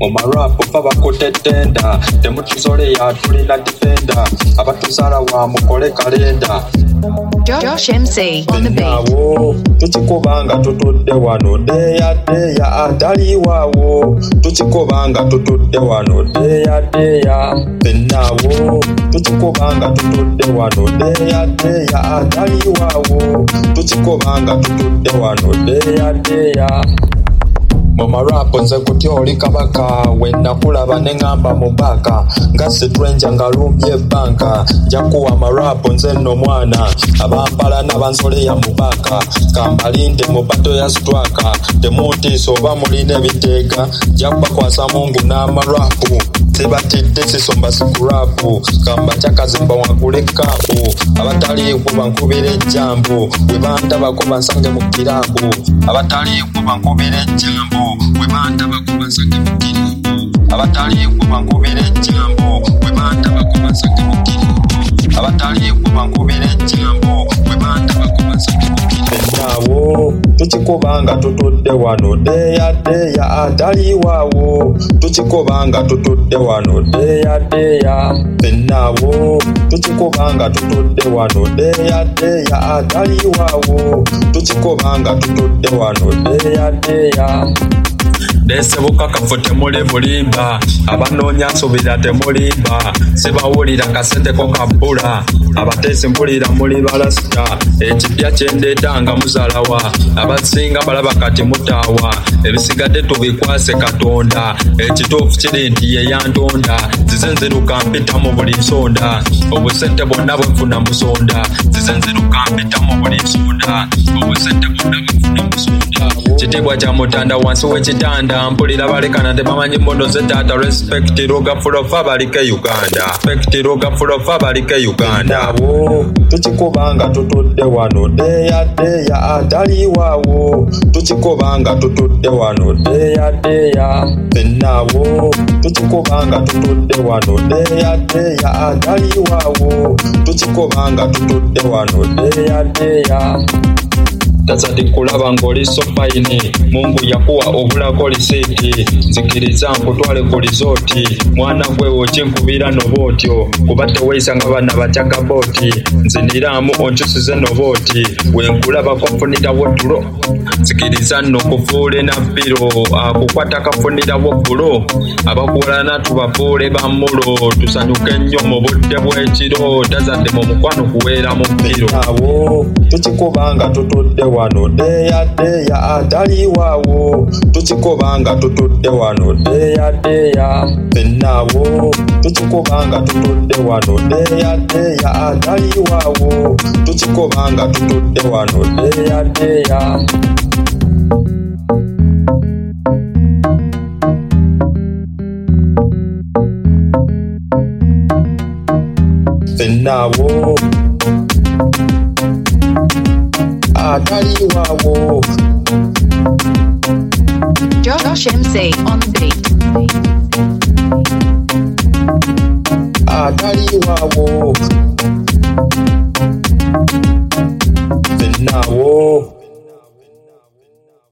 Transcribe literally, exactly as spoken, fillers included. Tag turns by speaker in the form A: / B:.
A: mu marapu fa bakutetenda temutuzole yatulina defenda abatuzala wa mukole kalenda
B: Josh M C on the beat.
A: Tukikobanga tutudde wano deya deya atali wawo tukikobanga tutudde wano deya deya bennawo tukikobanga tutudde wano deya deya atali wawo tukikobanga tutudde wano deya deya mu marapu nze kutya oli kabaka wennakulaba ne ngamba mubaka nga sitrenja nga lumbye banka njakuwa amarapu nze nno mwana abampala n'abansoleya mubaka kambalinde mu bato ya stwaka temuntiisa oba mulina ebiteega jakubakwasa mungu n'amarapu sibatidde sisomba sikurapu kamba kyakazimba wagule kapu abataliiko bankubira ejjambo bwe bandabako bansange mu kirabu abataliiko bankubira ejjambo bwe bandabako bansange mu kirabu abataliiko bankubira ejjambo bwe bandabako bansange mu kirabu abataliiko bankubira ejjambo bwe bandabako bansange mu kirabu bennawo tukikobanga tutudde wano deya deya atali wawo tukikobanga tutudde wano deya deya bennawo tukikobanga tutudde wano deya deya atali wawo tukikobanga tutudde wano deya deya Desebuka kafo temuli bulimba abanoonya nsubira temulimba sibawulira kasente ko kabula abateesi mpulira muli balasita ekipya kyendeetanga muzalawa abasinga balaba kati mutaawa ebisigadde tubikwase katonda ekituufu kiri nti ye yantonda zize nziruka mpita mu buli nsonda obusente bwonna bwenfuna musonda zize nziruka mpita mu buli nsonda obusente bwonna bwenfuna musonda kitiibwa kya mutanda wansi w'ekitanda mpulira balekana tebamanyi mbondo zetaata respect roga fulofa balike Uganda respect roga fulofa balike Uganda tukikobanga tutudde wano deya deya atali wawo tukikobanga tutudde wano deya deya bennawo tukikobanga tutudde wano deya deya atali wawo tukikobanga tutudde wano deya deya tazadi kulaba ng'oli so fayini mungu yakuwa obulako lisiti nzikiriza nkutwale ku lizooti mwana gwe wokinkubira nobootyo kuba teweeyisa nga bana batyaga booti nziniramu onkyusize nobooti wenkulabako nfunirawo tulo nzikiriza nno kufuule na bbiro akukwata kafunirawo bulo abakuwalana tubafuule bamulo tusanyuke ennyo mu budde bw'ekiro tazadde mu mukwano kuweera mu bbiro awo tukikobanga tutudde wano deya deya atali wawo tukikobanga tutudde wano deya deya bennawo tukikobanga tutudde wano deya deya atali wawo tukikobanga tutudde wano deya deya bennawo atali wawo
B: Josh M C on the beat.
A: atali wawo